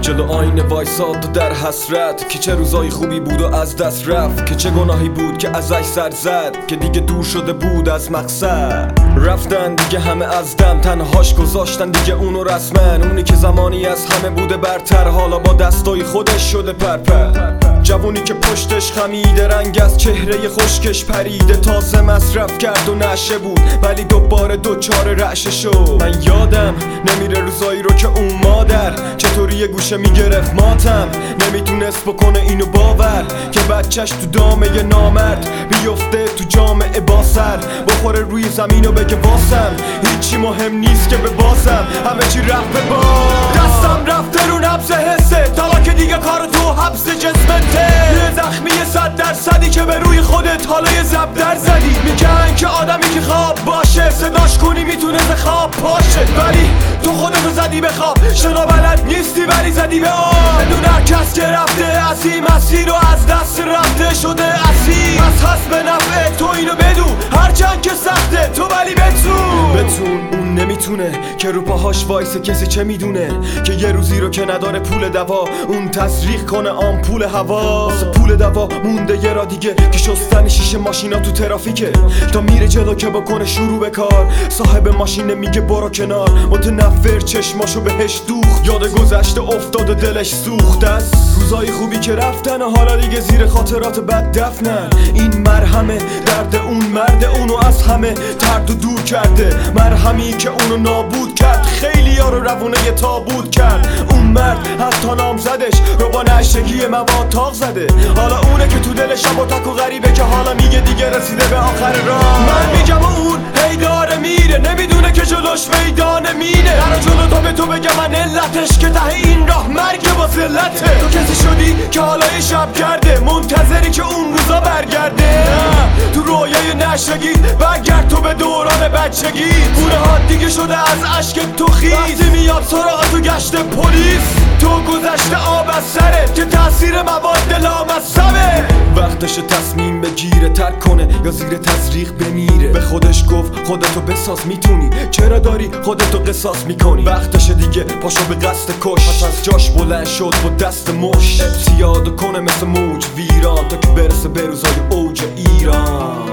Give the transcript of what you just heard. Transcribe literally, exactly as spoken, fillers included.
جلو آینه وایساد و در حسرت که چه روزای خوبی بود و از دست رفت، که چه گناهی بود که ازش سر زد، که دیگه دور شده بود از مقصد. رفتن دیگه همه از دم، تنهاش گذاشتن دیگه اونو رسمن. اونی که زمانی از همه بوده برتر، حالا با دستای خودش شده پرپر. جوونی که پشتش خمیده، رنگ از چهره خشکش پریده، تازه مصرف کرد و نشه بود ولی دوباره دوچار رعشه شد. من یادم نمیره روزایی رو که اون مادر چطوری یه گوشه میگرفت ماتم، نمیتونست بکنه اینو باور که بچهش تو دامه ی نامرد بیفته تو جامعه با سر، بخوره روی زمین و بگه واسم هیچی مهم نیست که به بازم همه چی رفت به باز. دستم رفته رو نبض حسه، حالا که دیگه کار تو حبس جسمته. یه زخمی صد درصدی که به روی خودت حالا یه زب در زدی. میگن که آدمی که خواب باشه صداش کنی میتونه ز خواب پاشه، ولی تو خودتو زدی به خواب، شنا بلد نیستی ولی زدی به آب. بدون هر کس که رفته از این مسیر و از دست رفته شده اسیر، از هست به نفع تو اینو بدون، هرچند که سخته تو ولی بتون بتون اون نمیتونه که رو پاهاش وایسه، کسی چه میدونه که یه روزی رو که نداره پول دوا اون تزریق کنه آمپول هوا. واسه پول دوا مونده یه را دیگه که شستن شیشه ماشینا تو ترافیکه، تا میره جلو که بکنه شروع به کار، صاحب ماشین میگه برو کنار، متنفر چشماشو بهش دوخت، یاد گذشته افتاده دلش سوخت است. روزای خوبی که رفتن و حالا دیگه زیر خاطرات بد دفنن. این مرهمه درد اون مرد اونو از همه ترد و دور کرده، مرهمی که اونو نابود کرد، خیلی ها رو روونه یه تابود کرد. اون مرد حتی نامزدش رو با نشگی مواد تاق زده، حالا اونه که تو دل شب و تک و غریبه که حالا میگه دیگه رسیده به آخر راه. من میگم اون هی داره میره، نمیدونه که جلوش میدان مینه، در جلو تا به تو بگم من علتش که ته این راه مرگ با ذلته. تو کسی شدی که حالا یه شب کرده، منتظری که اون روزا برگرده. نه تو رویای نشگی برگرد تو به دوران بچگی، خونه ها دیگه شده از عشق تو خیز، وقتی میاد سراغ تو گشت پلیس، تو گذشته آب از سرت که تاثیر مواد لامصبه. وقتش تصمیم بگیره ترک کنه یا زیر تزریق بمیره، به خودش گفت خودتو بساز میتونی، چرا داری خودتو قصاص میکنی. وقتش دیگه پاشو به قصد کش، پس از جاش بلند شد با دست مش، اعتیاد کنه مثل موج ویران تا که برسه به روزای اوج ایران.